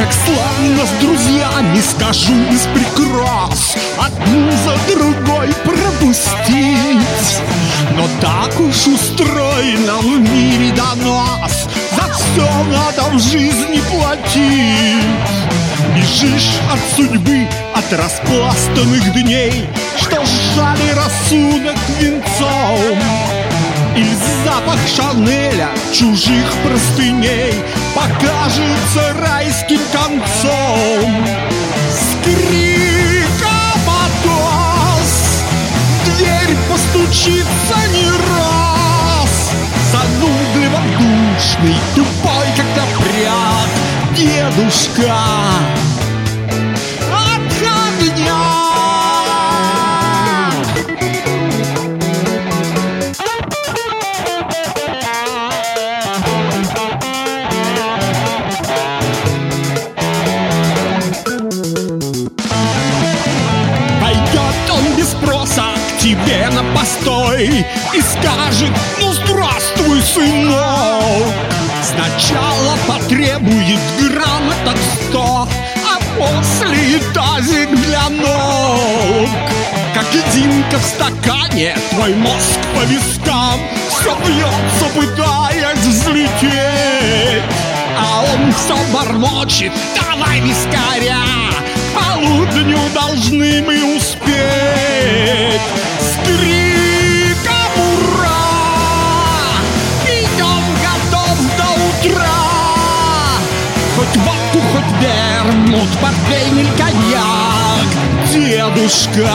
Как славно с друзьями, скажу без прикрас, одну за другой пропустить. Но так уж устроено в мире до нас, за все надо в жизни платить. Бежишь от судьбы, от распластанных дней, что сжали рассудок венцом. Или запах Шанеля, чужих простыней покажется райским концом. С криком «Атос!» дверь постучится не раз. Занудливо душный, тупой, как напряг дедушка отходняк. К тебе на постой и скажет: ну здравствуй, сынок. Сначала потребует грамоток 100, а после тазик для ног. Как единка в стакане, твой мозг по вискам все бьется, пытаясь взлететь. А он все бормочет: давай вискаря, к полудню должны мы успеть. С криком ура идем, готов до утра. Хоть водку, хоть вермут, портвейн или коньяк, дедушка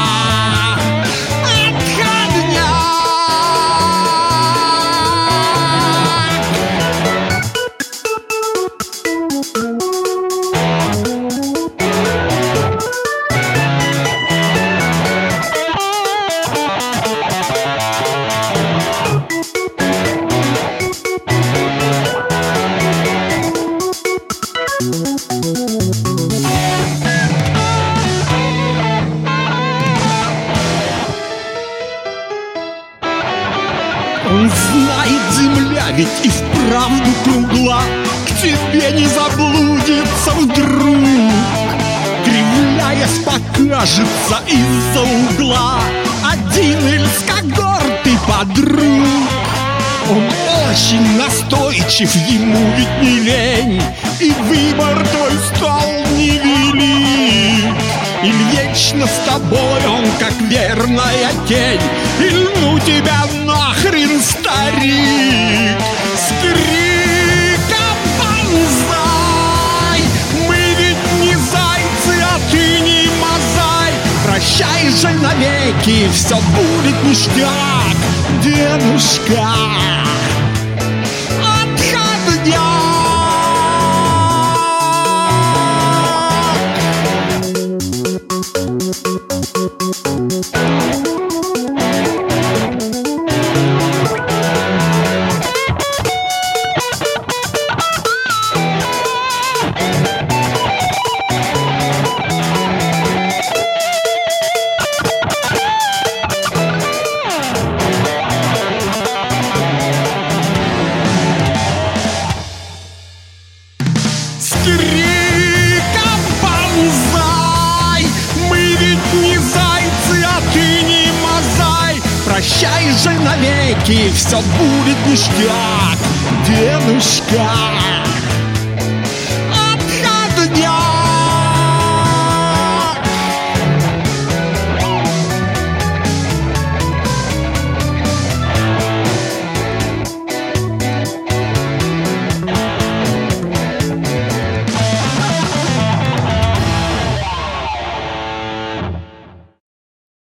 Он знает, земля ведь и вправду кругла, к тебе не заблудится вдруг. Кривляясь, покажется из-за угла один или с когорты подруг. Он очень настойчив, ему ведь не лень, и выбор твой стал невелик. Или вечно с тобой он, как верная тень, или ну тебя нахрен, старик. С криком «Банзай!» мы ведь не зайцы, а ты не мозай. Прощай же навеки, все будет ништяк, дедушка отходняк. С криком «Банзай!» мы ведь не зайцы, а ты не мозай. Прощай же навеки, все будет ништяк, дедушка